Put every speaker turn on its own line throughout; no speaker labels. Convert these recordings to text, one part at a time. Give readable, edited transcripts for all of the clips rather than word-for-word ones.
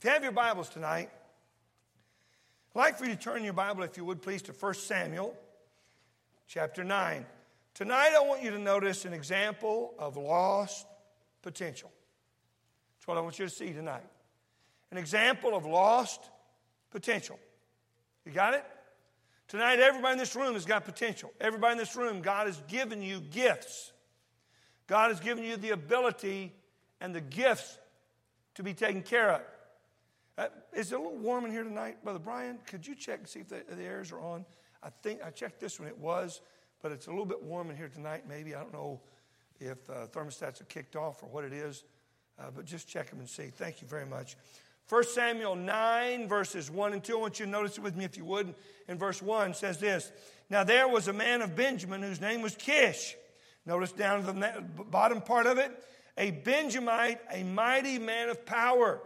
If you have your Bibles tonight, I'd like for you to turn your Bible, if you would please, to 1 Samuel chapter 9. Tonight I want you to notice an example of lost potential. That's what I want you to see tonight. An example of lost potential. You got it? Tonight everybody in this room has got potential. Everybody in this room, God has given you gifts. God has given you the ability and the gifts to be taken care of. Is it a little warm in here tonight, Brother Brian? Could you check and see if the airs are on? I think I checked this when it was, but it's a little bit warm in here tonight. Maybe I don't know if thermostats are kicked off or what it is, but just check them and see. Thank you very much. 1 Samuel 9 verses 1 and 2. I want you to notice it with me if you would. In verse 1 says this: Now there was a man of Benjamin whose name was Kish. Notice down to the bottom part of it. A Benjamite, a mighty man of power.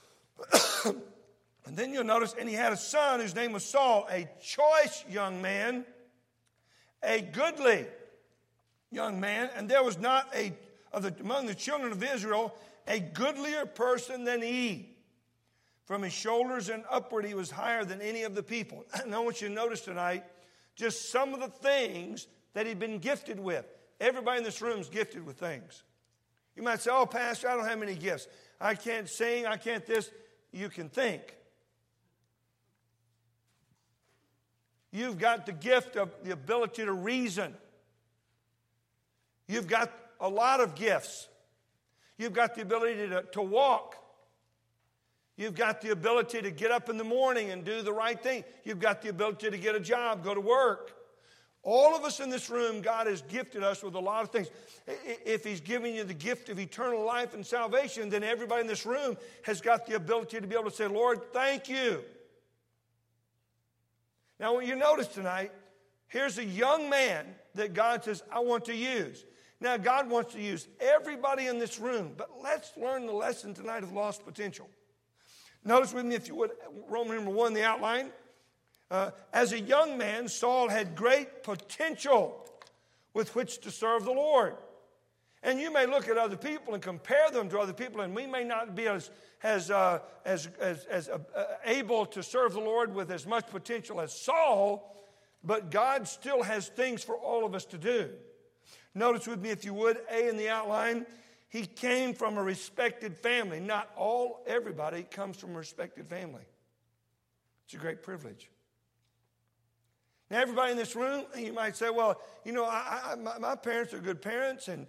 And then you'll notice, and he had a son whose name was Saul, a choice young man, a goodly young man. And there was not among the children of Israel a goodlier person than he. From his shoulders and upward, he was higher than any of the people. And I want you to notice tonight just some of the things that he'd been gifted with. Everybody in this room is gifted with things. You might say, oh, Pastor, I don't have many gifts. I can't sing, I can't this. You can think. You've got the gift of the ability to reason. You've got a lot of gifts. You've got the ability to walk. You've got the ability to get up in the morning and do the right thing. You've got the ability to get a job, go to work. All of us in this room, God has gifted us with a lot of things. If He's giving you the gift of eternal life and salvation, then everybody in this room has got the ability to be able to say, Lord, thank you. Now, what you notice tonight, here's a young man that God says, I want to use. Now, God wants to use everybody in this room, but let's learn the lesson tonight of lost potential. Notice with me, if you would, Roman number 1, the outline. As a young man, Saul had great potential with which to serve the Lord. And you may look at other people and compare them to other people, and we may not be as able to serve the Lord with as much potential as Saul, but God still has things for all of us to do. Notice with me, if you would, A in the outline. He came from a respected family. Not everybody comes from a respected family. It's a great privilege. Now, everybody in this room, you might say, well, you know, my parents are good parents, and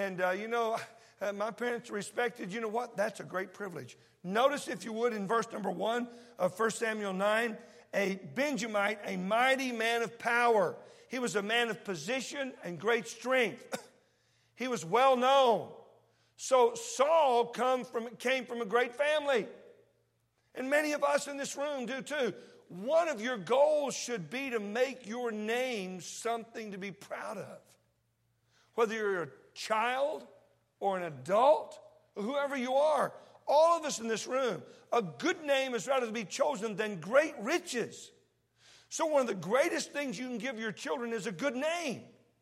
my parents are respected. You know what? That's a great privilege. Notice, if you would, in verse number 1 of 1 Samuel 9, a Benjamite, a mighty man of power. He was a man of position and great strength. He was well known. So Saul came from a great family. And many of us in this room do too. One of your goals should be to make your name something to be proud of. Whether you're a child or an adult or whoever you are, all of us in this room, a good name is rather to be chosen than great riches. So one of the greatest things you can give your children is a good name.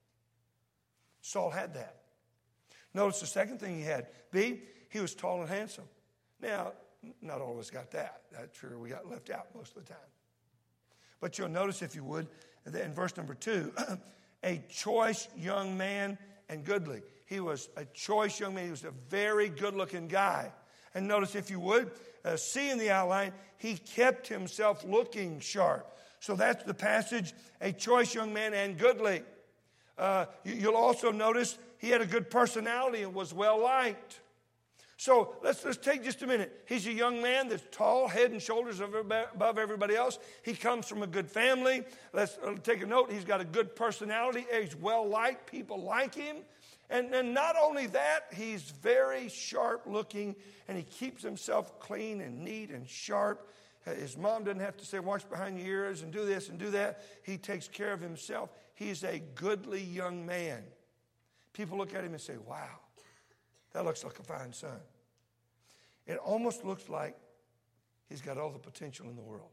Saul had that. Notice the second thing he had. B, he was tall and handsome. Now, not all of us got that. That's true. We got left out most of the time. But you'll notice, if you would, that in verse number 2, a choice young man and goodly. He was a choice young man. He was a very good-looking guy. And notice, if you would, C in the outline, he kept himself looking sharp. So that's the passage, a choice young man and goodly. You'll also notice he had a good personality and was well-liked. So let's take just a minute. He's a young man that's tall, head and shoulders above everybody else. He comes from a good family. Let's take a note. He's got a good personality. He's well-liked. People like him. And not only that, he's very sharp-looking, and he keeps himself clean and neat and sharp. His mom doesn't have to say, wash behind your ears and do this and do that. He takes care of himself. He's a goodly young man. People look at him and say, wow, that looks like a fine son. It almost looks like he's got all the potential in the world.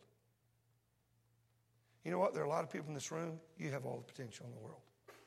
You know what? There are a lot of people in this room, you have all the potential in the world.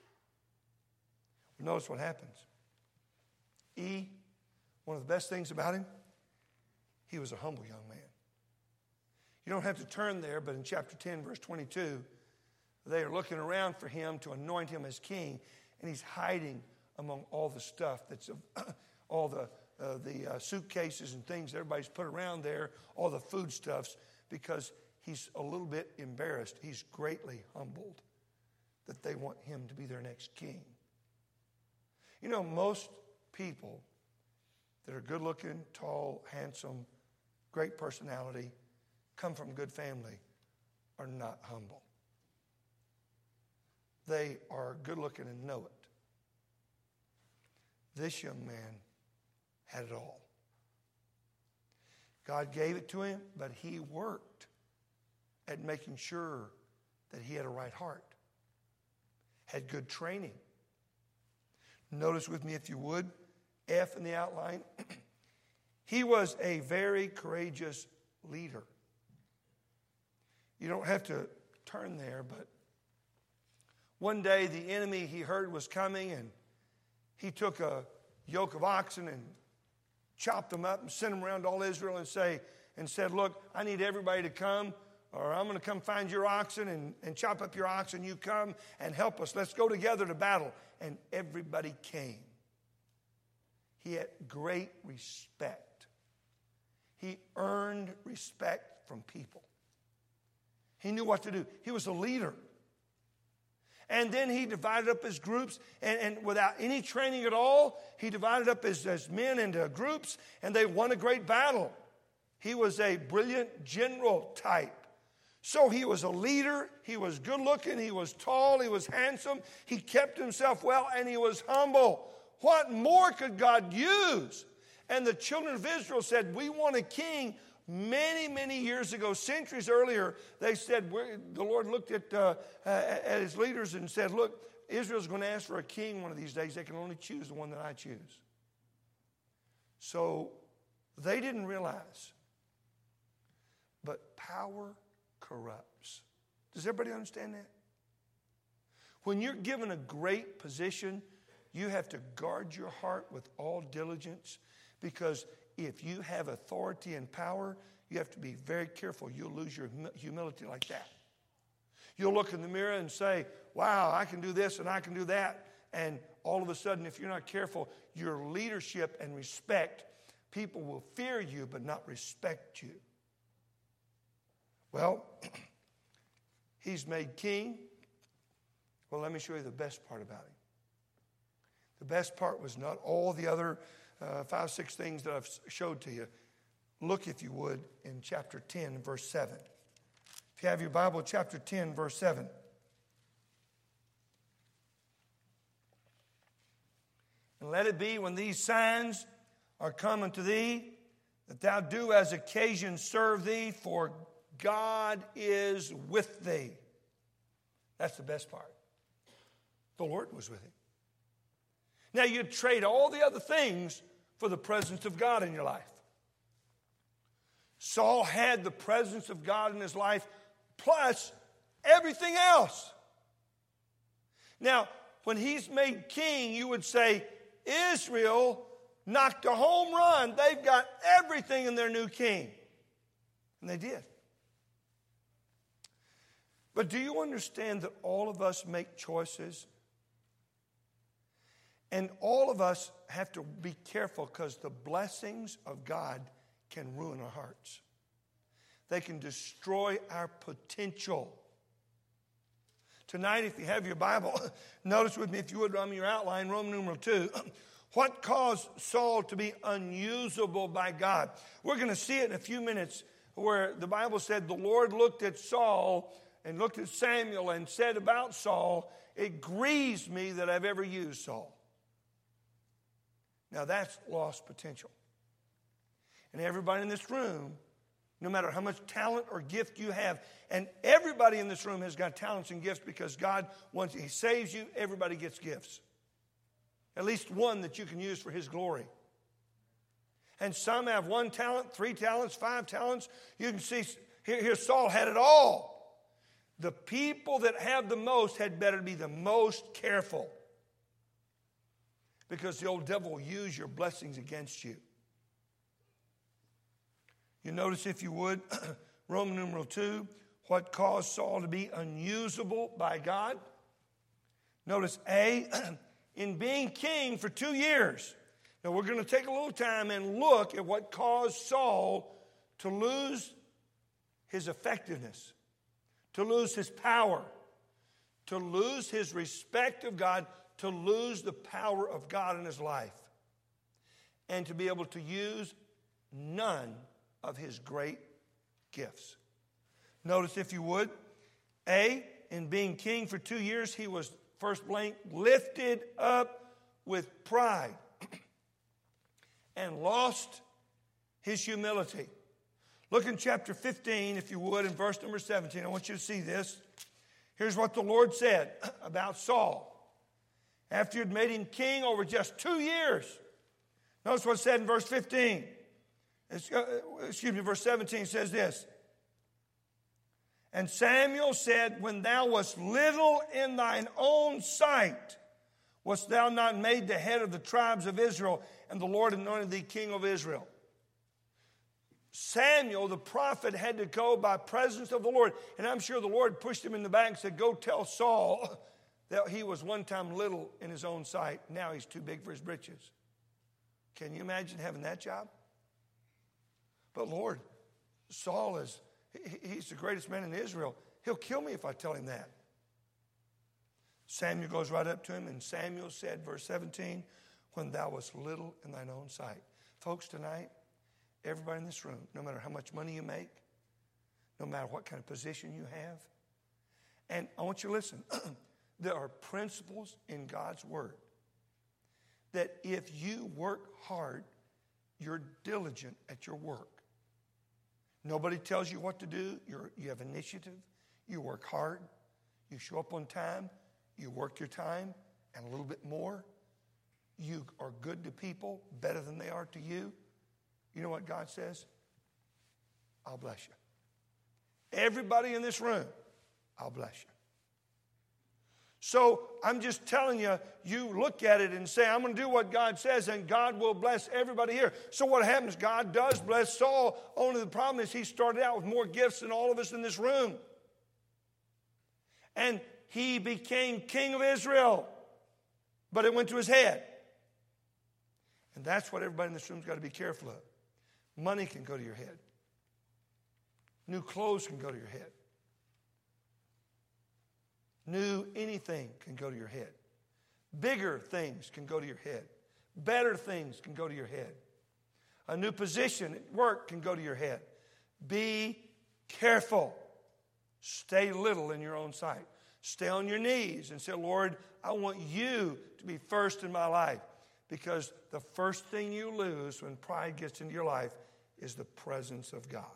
But notice what happens. E, one of the best things about him, he was a humble young man. You don't have to turn there, but in chapter 10, verse 22, they are looking around for him to anoint him as king, and he's hiding among all the stuff that's all the suitcases and things everybody's put around there, all the foodstuffs, because he's a little bit embarrassed. He's greatly humbled that they want him to be their next king. You know, most people that are good looking, tall, handsome, great personality, come from a good family, are not humble. They are good looking and know it. This young man had it all. God gave it to him, but he worked at making sure that he had a right heart, had good training. Notice with me, if you would, F in the outline. He was a very courageous leader. You don't have to turn there, but one day the enemy he heard was coming, and he took a yoke of oxen and chopped them up and sent them around to all Israel and said, look, I need everybody to come, or I'm going to come find your oxen and chop up your oxen. You come and help us. Let's go together to battle. And everybody came. He had great respect. He earned respect from people. He knew what to do. He was a leader. And then he divided up his groups, and without any training at all, he divided up his men into groups, and they won a great battle. He was a brilliant general type. So he was a leader, he was good looking, he was tall, he was handsome, he kept himself well, and he was humble. What more could God use? And the children of Israel said, we want a king. Many, many years ago, centuries earlier, they said, the Lord looked at his leaders and said, look, Israel's going to ask for a king one of these days. They can only choose the one that I choose. So they didn't realize, but power corrupts. Does everybody understand that? When you're given a great position, you have to guard your heart with all diligence, because if you have authority and power, you have to be very careful. You'll lose your humility like that. You'll look in the mirror and say, wow, I can do this and I can do that. And all of a sudden, if you're not careful, your leadership and respect, people will fear you but not respect you. Well, he's made king. Well, let me show you the best part about him. The best part was not all the other 5, 6 things that I've showed to you. Look, if you would, in chapter 10, verse 7. If you have your Bible, chapter 10, verse 7. And let it be when these signs are come unto thee, that thou do as occasion serve thee, for God is with thee. That's the best part. The Lord was with him. Now, you'd trade all the other things for the presence of God in your life. Saul had the presence of God in his life plus everything else. Now, when he's made king, you would say, Israel knocked a home run. They've got everything in their new king. And they did. But do you understand that all of us make choices? And all of us have to be careful, because the blessings of God can ruin our hearts. They can destroy our potential. Tonight, if you have your Bible, notice with me, if you would, on your outline, Roman numeral 2. What caused Saul to be unusable by God? We're going to see it in a few minutes, where the Bible said the Lord looked at Saul and looked at Samuel and said about Saul, it grieves me that I've ever used Saul. Now that's lost potential. And everybody in this room, no matter how much talent or gift you have, and everybody in this room has got talents and gifts, because God, once he saves you, everybody gets gifts. At least one that you can use for his glory. And some have 1 talent, 3 talents, 5 talents. You can see, here Saul had it all. The people that have the most had better be the most careful, because the old devil will use your blessings against you. You notice, if you would, Roman numeral 2, what caused Saul to be unusable by God? Notice A, in being king for 2 years. Now we're going to take a little time and look at what caused Saul to lose his effectiveness, to lose his power, to lose his respect of God, to lose the power of God in his life, and to be able to use none of his great gifts. Notice, if you would, A, in being king for 2 years, he was, first blank, lifted up with pride and lost his humility. Look in chapter 15, if you would, in verse number 17. I want you to see this. Here's what the Lord said about Saul after he had made him king over just 2 years. Notice what's said in verse 15. Verse 17 says this. And Samuel said, when thou wast little in thine own sight, wast thou not made the head of the tribes of Israel, and the Lord anointed thee king of Israel? Samuel, the prophet, had to go by presence of the Lord. And I'm sure the Lord pushed him in the back and said, go tell Saul that he was one time little in his own sight. Now he's too big for his britches. Can you imagine having that job? But Lord, Saul he's the greatest man in Israel. He'll kill me if I tell him that. Samuel goes right up to him, and Samuel said, verse 17, when thou wast little in thine own sight. Folks, tonight, everybody in this room, no matter how much money you make, no matter what kind of position you have, and I want you to listen, there are principles in God's word that if you work hard, you're diligent at your work. Nobody tells you what to do. You have initiative. You work hard. You show up on time. You work your time and a little bit more. You are good to people, better than they are to you. You know what God says? I'll bless you. Everybody in this room, I'll bless you. So I'm just telling you, you look at it and say, I'm going to do what God says, and God will bless everybody here. So what happens? God does bless Saul. Only the problem is he started out with more gifts than all of us in this room. And he became king of Israel. But it went to his head. And that's what everybody in this room's got to be careful of. Money can go to your head. New clothes can go to your head. New anything can go to your head. Bigger things can go to your head. Better things can go to your head. A new position at work can go to your head. Be careful. Stay little in your own sight. Stay on your knees and say, Lord, I want you to be first in my life. Because the first thing you lose when pride gets into your life is the presence of God.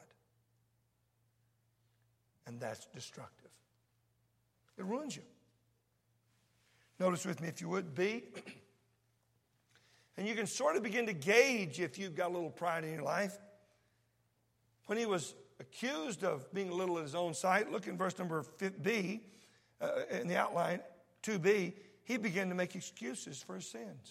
And that's destructive. It ruins you. Notice with me, if you would, B. And you can sort of begin to gauge if you've got a little pride in your life. When he was accused of being a little in his own sight, look in verse number B, in the outline, 2b, he began to make excuses for his sins.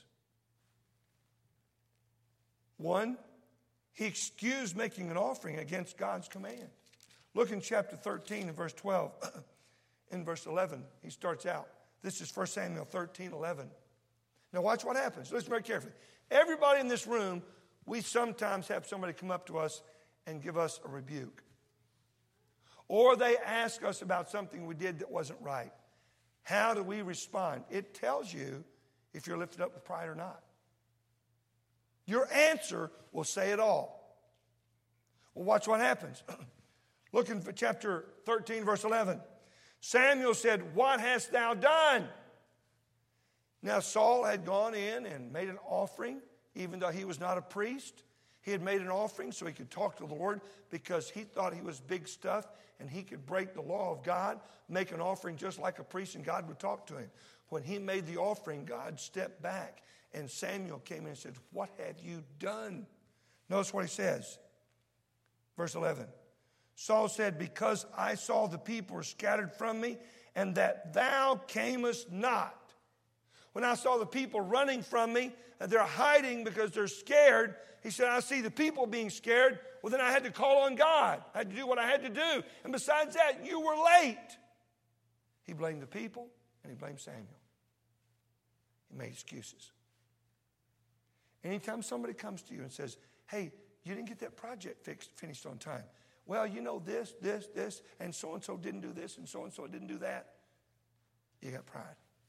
1, he excused making an offering against God's command. Look in chapter 13 and verse 12. In verse 11, he starts out. This is 1 Samuel 13:11. Now watch what happens. Listen very carefully. Everybody in this room, we sometimes have somebody come up to us and give us a rebuke. Or they ask us about something we did that wasn't right. How do we respond? It tells you if you're lifted up with pride or not. Your answer will say it all. Well, watch what happens. Look in chapter 13, verse 11. Samuel said, what hast thou done? Now Saul had gone in and made an offering, even though he was not a priest. He had made an offering so he could talk to the Lord because he thought he was big stuff and he could break the law of God, make an offering just like a priest, and God would talk to him. When he made the offering, God stepped back and Samuel came in and said, what have you done? Notice what he says. Verse 11. Saul said, because I saw the people were scattered from me, and that thou camest not. When I saw the people running from me, and they're hiding because they're scared, he said, I see the people being scared. Well, then I had to call on God. I had to do what I had to do. And besides that, you were late. He blamed the people, and he blamed Samuel. He made excuses. Anytime somebody comes to you and says, hey, you didn't get that project finished on time. Well, you know this, and so-and-so didn't do this, and so-and-so didn't do that. You got pride.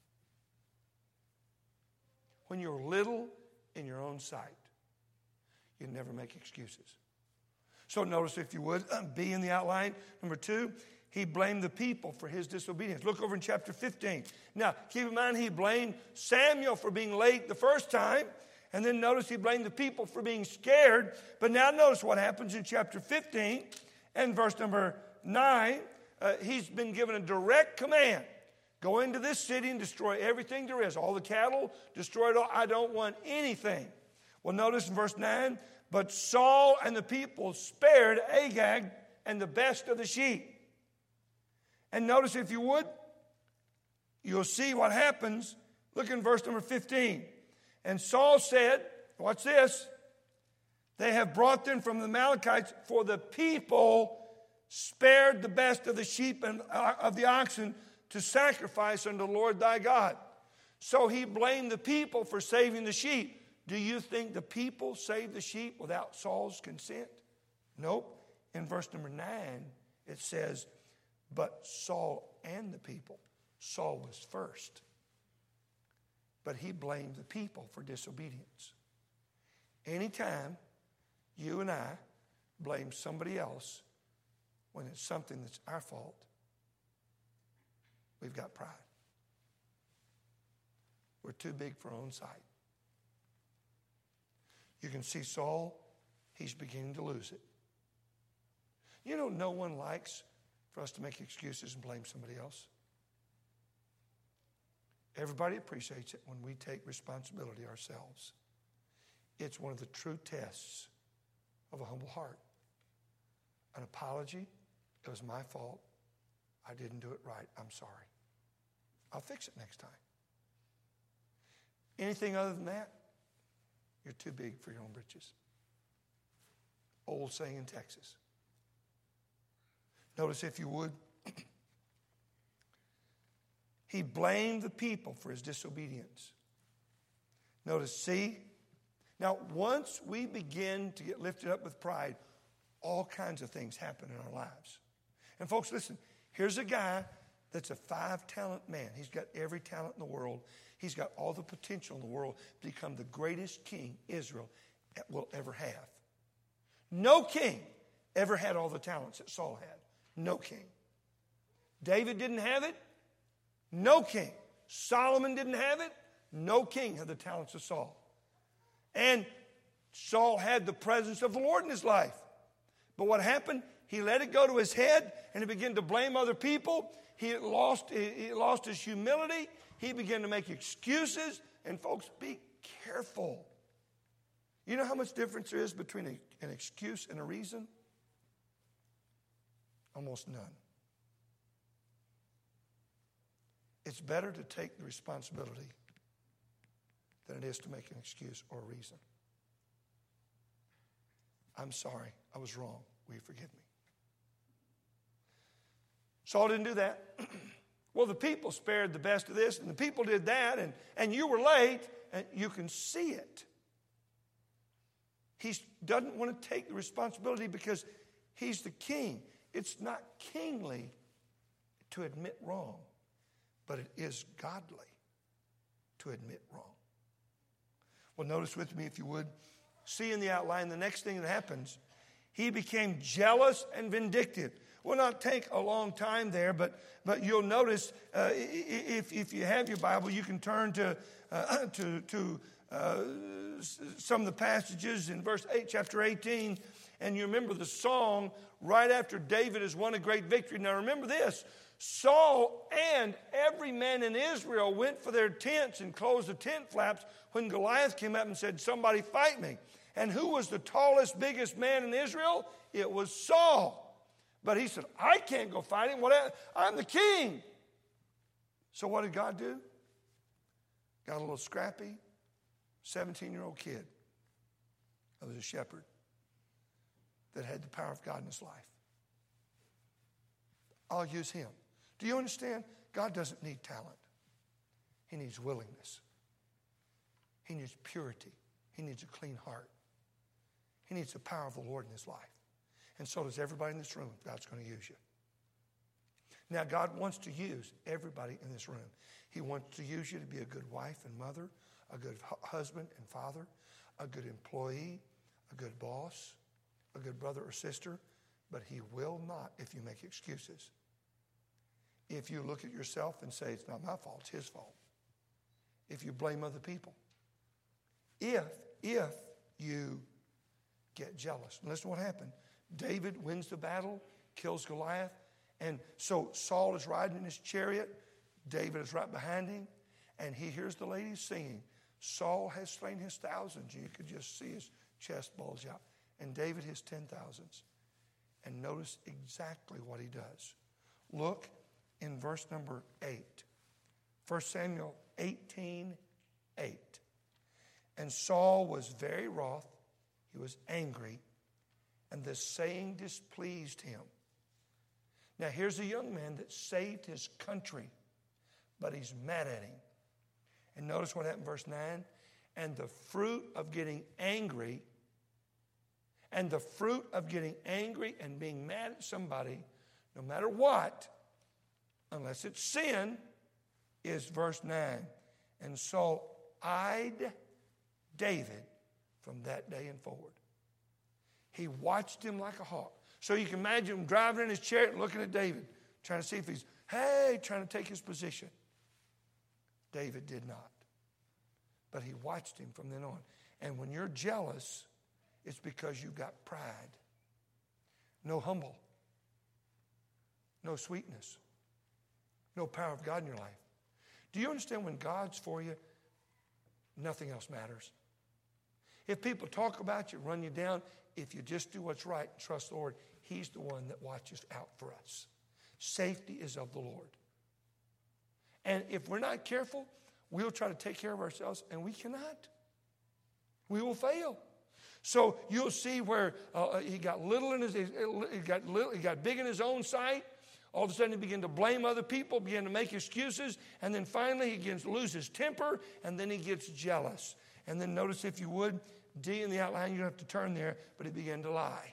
When you're little in your own sight, you never make excuses. So notice, if you would, B in the outline. Number 2, he blamed the people for his disobedience. Look over in chapter 15. Now, keep in mind, he blamed Samuel for being late the first time. And then notice he blamed the people for being scared. But now notice what happens in chapter 15 and verse number 9. He's been given a direct command. Go into this city and destroy everything there is. All the cattle, destroy it all. I don't want anything. Well, notice in verse 9. But Saul and the people spared Agag and the best of the sheep. And notice, if you would, you'll see what happens. Look in verse number 15. And Saul said, watch this, they have brought them from the Amalekites, for the people spared the best of the sheep and of the oxen to sacrifice unto the Lord thy God. So he blamed the people for saving the sheep. Do you think the people saved the sheep without Saul's consent? Nope. In verse number 9, it says, but Saul and the people. Saul was first. But he blamed the people for disobedience. Anytime you and I blame somebody else when it's something that's our fault, we've got pride. We're too big for our own sight. You can see Saul, he's beginning to lose it. You know, no one likes for us to make excuses and blame somebody else. Everybody appreciates it when we take responsibility ourselves. It's one of the true tests of a humble heart. An apology, it was my fault. I didn't do it right. I'm sorry. I'll fix it next time. Anything other than that, you're too big for your own britches. Old saying in Texas. Notice, if you would, he blamed the people for his disobedience. Notice, see? Now, once we begin to get lifted up with pride, all kinds of things happen in our lives. And folks, listen, here's a guy that's a 5-talent man. He's got every talent in the world. He's got all the potential in the world to become the greatest king Israel will ever have. No king ever had all the talents that Saul had. No king. David didn't have it. No king. Solomon didn't have it. No king had the talents of Saul. And Saul had the presence of the Lord in his life. But what happened? He let it go to his head and he began to blame other people. He lost his humility. He began to make excuses. And folks, be careful. You know how much difference there is between an excuse and a reason? Almost none. It's better to take the responsibility than it is to make an excuse or a reason. I'm sorry, I was wrong. Will you forgive me? Saul didn't do that. Well, the people spared the best of this, and the people did that, and you were late, and you can see it. He doesn't want to take the responsibility because he's the king. It's not kingly to admit wrong, but it is godly to admit wrong. Well, notice with me, if you would, see in the outline the next thing that happens. He became jealous and vindictive. Will not take a long time there, but you'll notice if you have your Bible, you can turn to some of the passages in verse 8, chapter 18, and you remember the song right after David has won a great victory. Now remember this, Saul and every man in Israel went for their tents and closed the tent flaps when Goliath came up and said, somebody fight me. And who was the tallest, biggest man in Israel? It was Saul. But he said, I can't go fight him. I'm the king. So what did God do? got a little scrappy 17-year-old kid that was a shepherd that had the power of God in his life. I'll use him. Do you understand? God doesn't need talent. He needs willingness. He needs purity. He needs a clean heart. He needs the power of the Lord in his life. And so does everybody in this room if God's going to use you. Now, God wants to use everybody in this room. He wants to use you to be a good wife and mother, a good husband and father, a good employee, a good boss, a good brother or sister. But he will not if you make excuses. If you look at yourself and say, it's not my fault, it's his fault. If you blame other people. If you get jealous. And listen to what happened. David wins the battle, kills Goliath. And so Saul is riding in his chariot. David is right behind him. And he hears the ladies singing, Saul has slain his thousands. You could just see his chest bulge out. And David his 10,000s. And notice exactly what he does. Look in verse number 8. 1 Samuel 18:8. And Saul was very wroth. He was angry. And the saying displeased him. Now here's a young man that saved his country, but he's mad at him. And notice what happened in verse 9. And the fruit of getting angry and being mad at somebody, no matter what, unless it's sin, is verse 9. And Saul eyed David from that day and forward. He watched him like a hawk. So you can imagine him driving in his chariot and looking at David, trying to see if he's, trying to take his position. David did not. But he watched him from then on. And when you're jealous, it's because you've got pride. No humble. No sweetness. No power of God in your life. Do you understand when God's for you, nothing else matters? If people talk about you, run you down, if you just do what's right and trust the Lord, he's the one that watches out for us. Safety is of the Lord. And if we're not careful, we'll try to take care of ourselves, and we cannot. We will fail. So you'll see where he got little in he got big in his own sight. All of a sudden he began to blame other people, began to make excuses, and then finally he begins to lose his temper, and then he gets jealous. And then notice, if you would, D in the outline, you don't have to turn there, but he began to lie.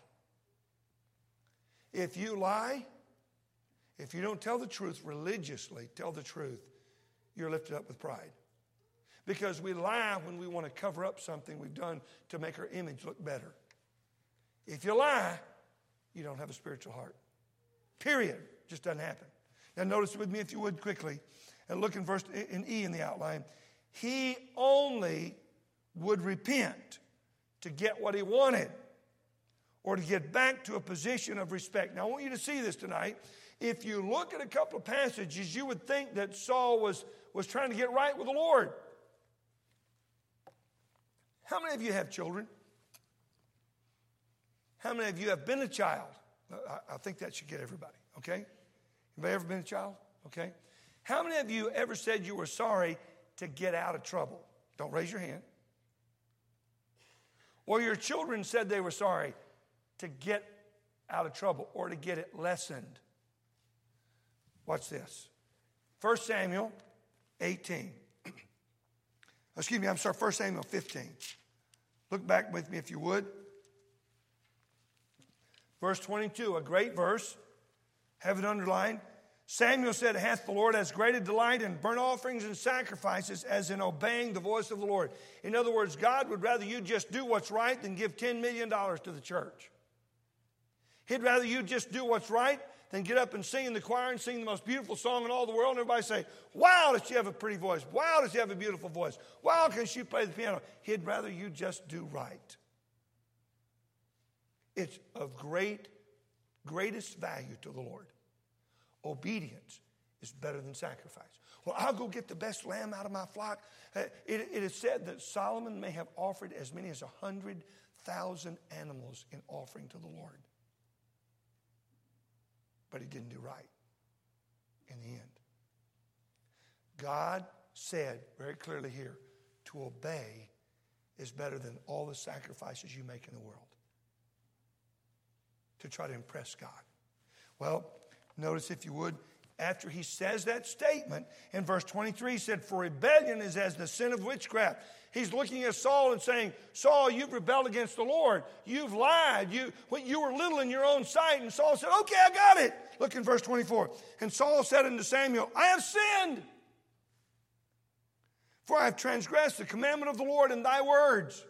If you lie, if you don't tell the truth religiously, tell the truth, you're lifted up with pride. Because we lie when we want to cover up something we've done to make our image look better. If you lie, you don't have a spiritual heart. Period. Just doesn't happen. Now notice with me, if you would, quickly, and look in verse in E in the outline. He only would repent to get what he wanted or to get back to a position of respect. Now I want you to see this tonight. If you look at a couple of passages, you would think that Saul was trying to get right with the Lord. How many of you have children? How many of you have been a child? I think that should get everybody, okay? Anybody ever been a child? Okay. How many of you ever said you were sorry to get out of trouble? Don't raise your hand. Or your children said they were sorry to get out of trouble or to get it lessened. Watch this. 1 Samuel 18. 1 Samuel 15. Look back with me if you would. Verse 22, a great verse. Have it underlined. Samuel said, hath the Lord as great a delight in burnt offerings and sacrifices as in obeying the voice of the Lord. In other words, God would rather you just do what's right than give $10 million to the church. He'd rather you just do what's right than get up and sing in the choir and sing the most beautiful song in all the world. And everybody say, wow, does she have a pretty voice? Wow, does she have a beautiful voice? Wow, can she play the piano? He'd rather you just do right. It's of greatest value to the Lord. Obedience is better than sacrifice. Well, I'll go get the best lamb out of my flock. It is said that Solomon may have offered as many as 100,000 animals in offering to the Lord. But he didn't do right in the end. God said very clearly here, to obey is better than all the sacrifices you make in the world to try to impress God. Well, notice if you would, after he says that statement, in verse 23, he said, for rebellion is as the sin of witchcraft. He's looking at Saul and saying, Saul, you've rebelled against the Lord. You've lied. You were little in your own sight. And Saul said, okay, I got it. Look in verse 24. And Saul said unto Samuel, I have sinned, for I have transgressed the commandment of the Lord in thy words,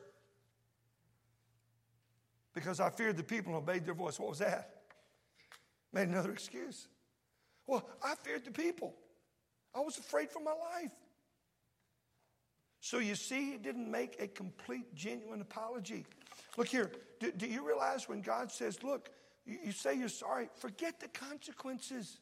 because I feared the people and obeyed their voice. What was that? Made another excuse. Well, I feared the people. I was afraid for my life. So you see, he didn't make a complete, genuine apology. Look here. Do you realize when God says, look, you say you're sorry, forget the consequences.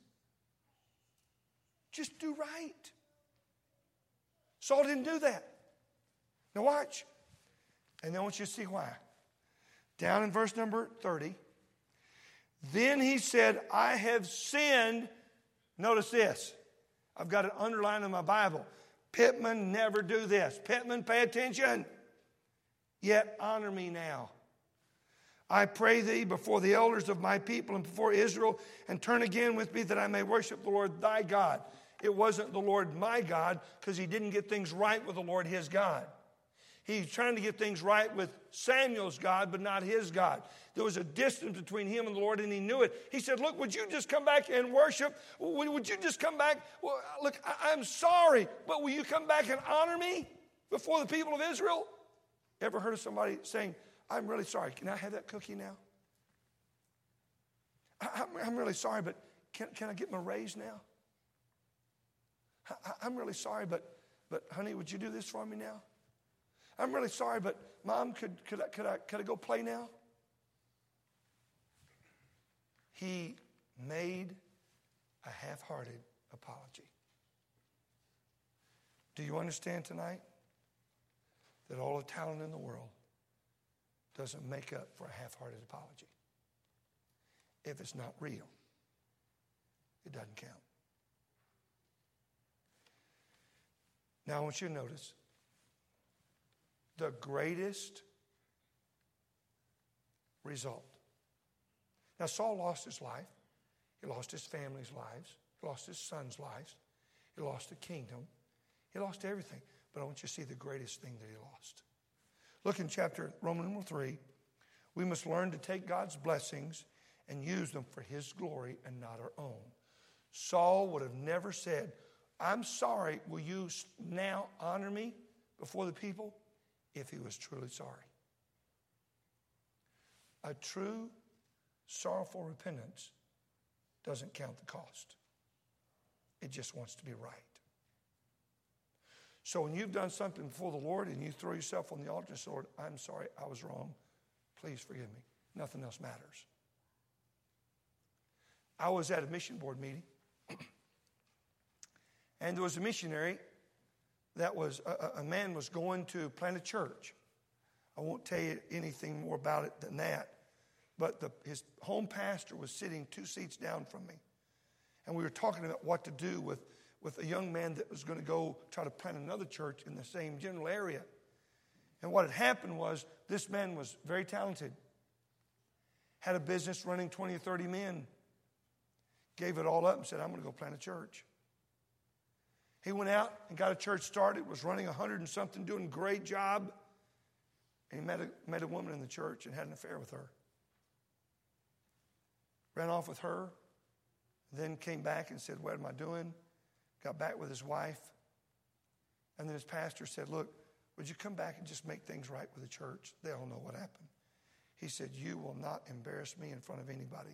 Just do right. Saul didn't do that. Now watch. And then I want you to see why. Down in verse number 30. Then he said, I have sinned. Notice this. I've got it underlined in my Bible. Pittman, never do this. Pittman, pay attention. Yet honor me now. I pray thee before the elders of my people and before Israel, and turn again with me that I may worship the Lord thy God. It wasn't the Lord my God, because he didn't get things right with the Lord his God. He's trying to get things right with Samuel's God, but not his God. There was a distance between him and the Lord, and he knew it. He said, look, would you just come back and worship? Would you just come back? Well, look, I'm sorry, but will you come back and honor me before the people of Israel? Ever heard of somebody saying, I'm really sorry, can I have that cookie now? I'm really sorry, but can I get my raise now? I'm really sorry, but honey, would you do this for me now? I'm really sorry, but Mom, could I go play now? He made a half-hearted apology. Do you understand tonight that all the talent in the world doesn't make up for a half-hearted apology? If it's not real, it doesn't count. Now I want you to notice the greatest result. Now Saul lost his life. He lost his family's lives. He lost his son's lives. He lost the kingdom. He lost everything. But I want you to see the greatest thing that he lost. Look in Romans 3. We must learn to take God's blessings and use them for his glory and not our own. Saul would have never said, I'm sorry, will you now honor me before the people? If he was truly sorry. A true, sorrowful repentance doesn't count the cost. It just wants to be right. So when you've done something before the Lord and you throw yourself on the altar and say, Lord, I'm sorry, I was wrong. Please forgive me. Nothing else matters. I was at a mission board meeting, and there was a missionary that was, a man was going to plant a church. I won't tell you anything more about it than that. But his home pastor was sitting 2 seats down from me. And we were talking about what to do with a young man that was going to go try to plant another church in the same general area. And what had happened was this man was very talented. Had a business running 20 or 30 men. Gave it all up and said, I'm going to go plant a church. He went out and got a church started, was running 100 and something, doing a great job. And he met a woman in the church and had an affair with her. Ran off with her, then came back and said, what am I doing? Got back with his wife. And then his pastor said, look, would you come back and just make things right with the church? They all know what happened. He said, you will not embarrass me in front of anybody.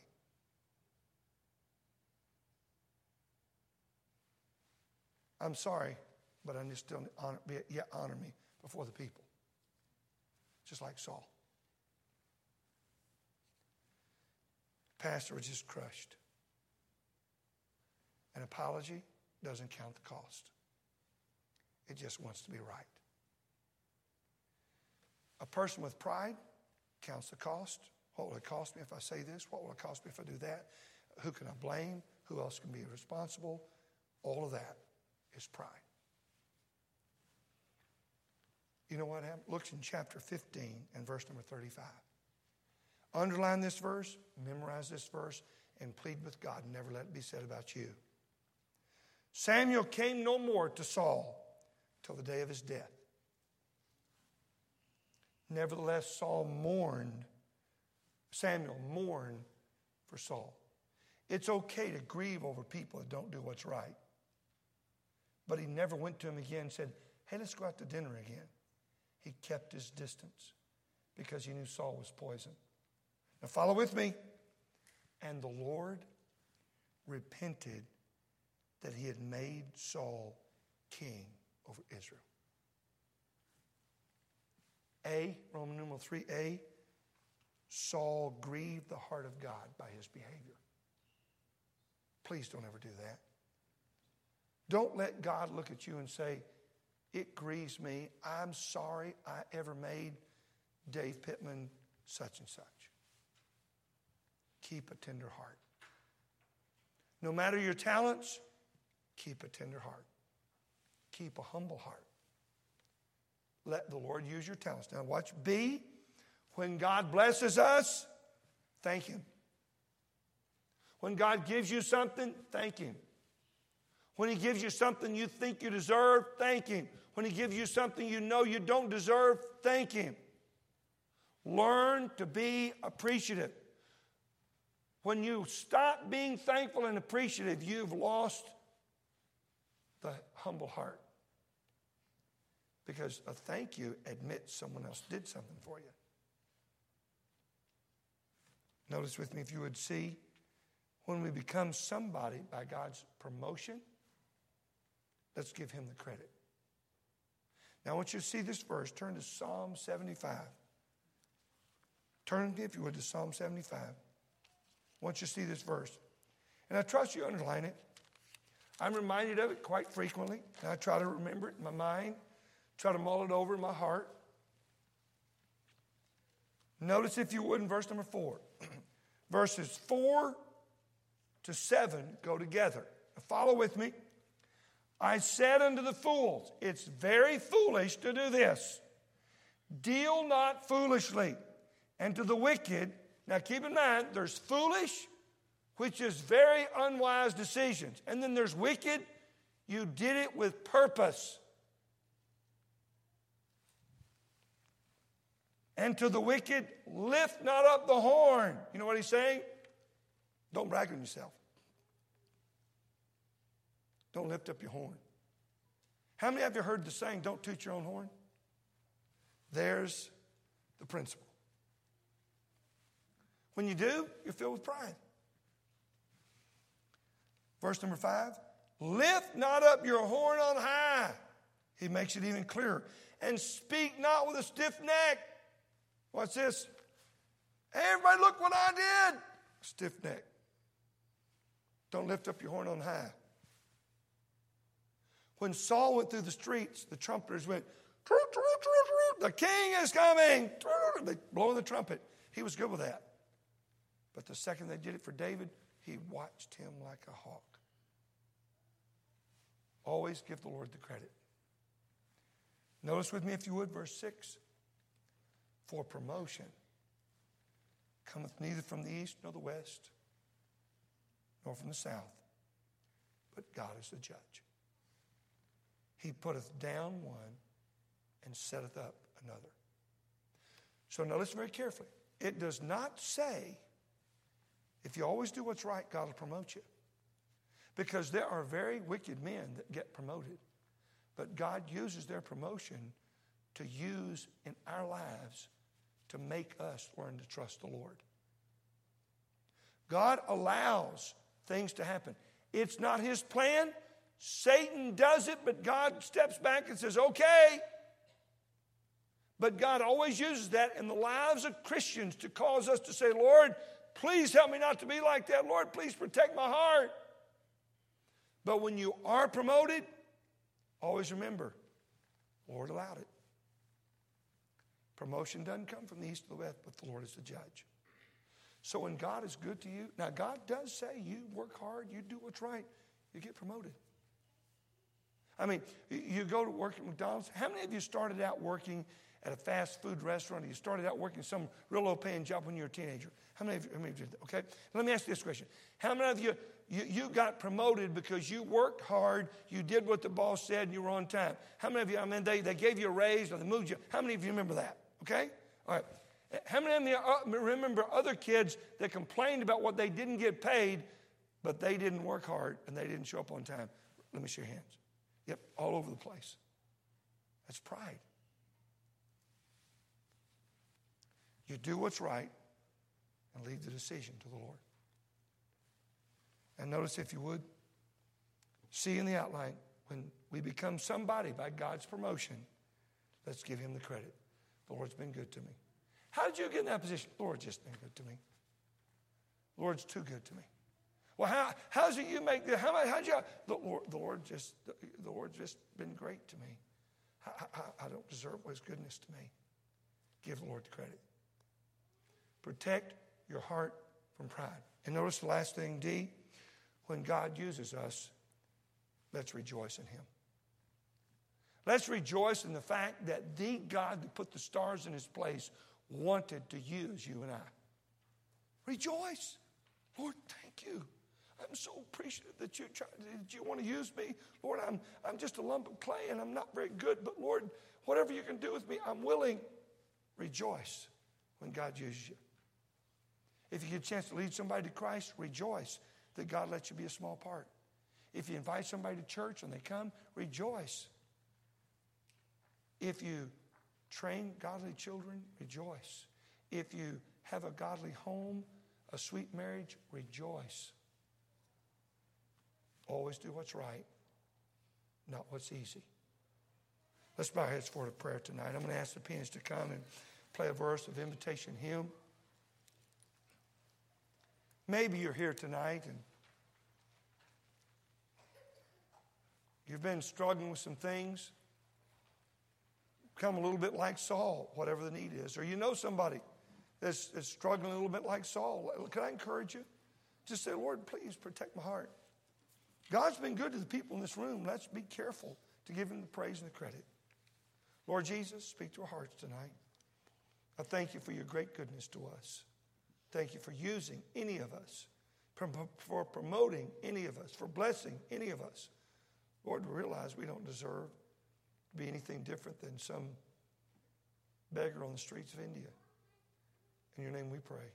I'm sorry, but I just still honor me before the people. Just like Saul. Pastor was just crushed. An apology doesn't count the cost. It just wants to be right. A person with pride counts the cost. What will it cost me if I say this? What will it cost me if I do that? Who can I blame? Who else can be responsible? All of that is pride. You know what happened? Look in chapter 15 and verse number 35. Underline this verse, memorize this verse, and plead with God. Never let it be said about you. Samuel came no more to Saul till the day of his death. Nevertheless, Samuel mourned for Saul. It's okay to grieve over people that don't do what's right. But he never went to him again and said, hey, let's go out to dinner again. He kept his distance because he knew Saul was poison. Now follow with me. And the Lord repented that he had made Saul king over Israel. Roman numeral 3a, Saul grieved the heart of God by his behavior. Please don't ever do that. Don't let God look at you and say, it grieves me. I'm sorry I ever made Dave Pittman such and such. Keep a tender heart. No matter your talents, keep a tender heart. Keep a humble heart. Let the Lord use your talents. Now watch B. When God blesses us, thank Him. When God gives you something, thank Him. When He gives you something you think you deserve, thank Him. When He gives you something you know you don't deserve, thank Him. Learn to be appreciative. When you stop being thankful and appreciative, you've lost the humble heart. Because a thank you admits someone else did something for you. Notice with me, if you would see, when we become somebody by God's promotion, let's give Him the credit. Now I want you to see this verse. Turn to Psalm 75. Turn, if you would, to Psalm 75. I want you to see this verse. And I trust you underline it. I'm reminded of it quite frequently. And I try to remember it in my mind. Try to mull it over in my heart. Notice, if you would, in verse number 4. Verses 4 to 7 go together. Now follow with me. I said unto the fools, it's very foolish to do this. Deal not foolishly. And to the wicked, now keep in mind, there's foolish, which is very unwise decisions. And then there's wicked, you did it with purpose. And to the wicked, lift not up the horn. You know what he's saying? Don't brag on yourself. Don't lift up your horn. How many of you heard the saying, don't toot your own horn? There's the principle. When you do, you're filled with pride. Verse number 5, lift not up your horn on high. He makes it even clearer. And speak not with a stiff neck. What's this? Hey, everybody, look what I did. Stiff neck. Don't lift up your horn on high. When Saul went through the streets, the trumpeters went, the king is coming. They blowing the trumpet. He was good with that. But the second they did it for David, he watched him like a hawk. Always give the Lord the credit. Notice with me, if you would, verse 6. For promotion cometh neither from the east nor the west, nor from the south, but God is the judge. He putteth down one and setteth up another. So now listen very carefully. It does not say, if you always do what's right, God will promote you. Because there are very wicked men that get promoted. But God uses their promotion to use in our lives to make us learn to trust the Lord. God allows things to happen. It's not His plan. Satan does it, but God steps back and says, okay. But God always uses that in the lives of Christians to cause us to say, Lord, please help me not to be like that. Lord, please protect my heart. But when you are promoted, always remember, Lord allowed it. Promotion doesn't come from the east or the west, but the Lord is the judge. So when God is good to you, now God does say you work hard, you do what's right, you get promoted. I mean, you go to work at McDonald's. How many of you started out working at a fast food restaurant, or you started out working some real low-paying job when you were a teenager? How many of you did that? Okay, let me ask you this question. How many of you got promoted because you worked hard, you did what the boss said, and you were on time? How many of you, I mean, they gave you a raise or they moved you? How many of you remember that? Okay? All right. How many of you remember other kids that complained about what they didn't get paid, but they didn't work hard and they didn't show up on time? Let me see your hands. Yep, all over the place. That's pride. You do what's right and leave the decision to the Lord. And notice, if you would, see in the outline, when we become somebody by God's promotion, let's give him the credit. The Lord's been good to me. How did you get in that position? The Lord's just been good to me. The Lord's too good to me. Well, how's it you make that? How'd you? The Lord's just been great to me. I don't deserve his goodness to me. Give the Lord the credit. Protect your heart from pride. And notice the last thing, D, when God uses us, let's rejoice in him. Let's rejoice in the fact that the God that put the stars in his place wanted to use you and I. Rejoice. Lord, thank you. I'm so appreciative that you want to use me. Lord, I'm just a lump of clay and I'm not very good, but Lord, whatever you can do with me, I'm willing. Rejoice when God uses you. If you get a chance to lead somebody to Christ, rejoice that God lets you be a small part. If you invite somebody to church and they come, rejoice. If you train godly children, rejoice. If you have a godly home, a sweet marriage, rejoice. Always do what's right, not what's easy. Let's bow our heads for a prayer tonight. I'm going to ask the pianist to come and play a verse of invitation hymn. Maybe you're here tonight and you've been struggling with some things. Become a little bit like Saul, whatever the need is. Or you know somebody that's struggling a little bit like Saul. Can I encourage you? Just say, Lord, please protect my heart. God's been good to the people in this room. Let's be careful to give him the praise and the credit. Lord Jesus, speak to our hearts tonight. I thank you for your great goodness to us. Thank you for using any of us, for promoting any of us, for blessing any of us. Lord, we realize we don't deserve to be anything different than some beggar on the streets of India. In your name we pray.